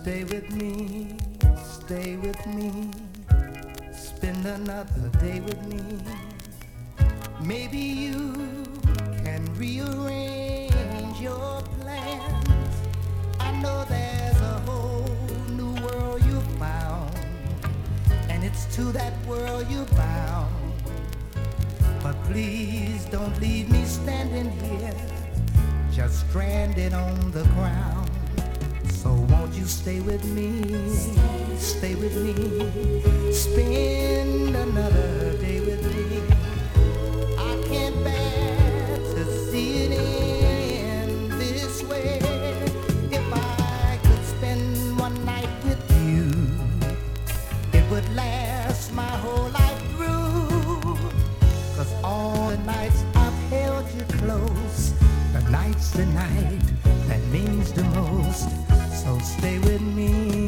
Stay with me, stay with me, spend another day with me. Maybe you can rearrange your plans. I know there's a whole new world you found, and it's to that world you're bound. But please don't leave me standing here, just stranded on the ground. So won't you stay with me, stay with me, spend another day with me. I can't bear to see it end this way. If I could spend one night with you, it would last my whole life through. 'Cause all the nights I've held you close, the night's the night that means the most. So stay with me,